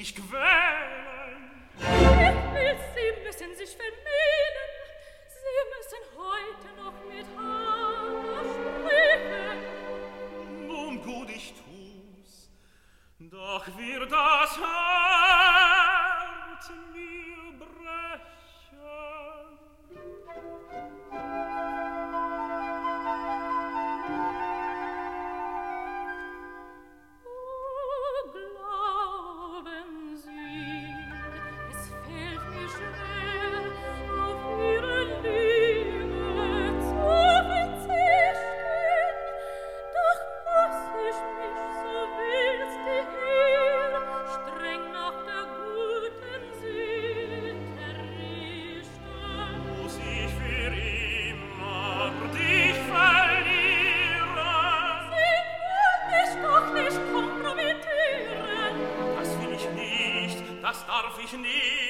sich quälen. Sie müssen sich vermählen. Sie müssen heute noch mit Hannah sprechen. Nun gut, ich tu's, doch wird das Herz mir brechen. Das darf ich nicht.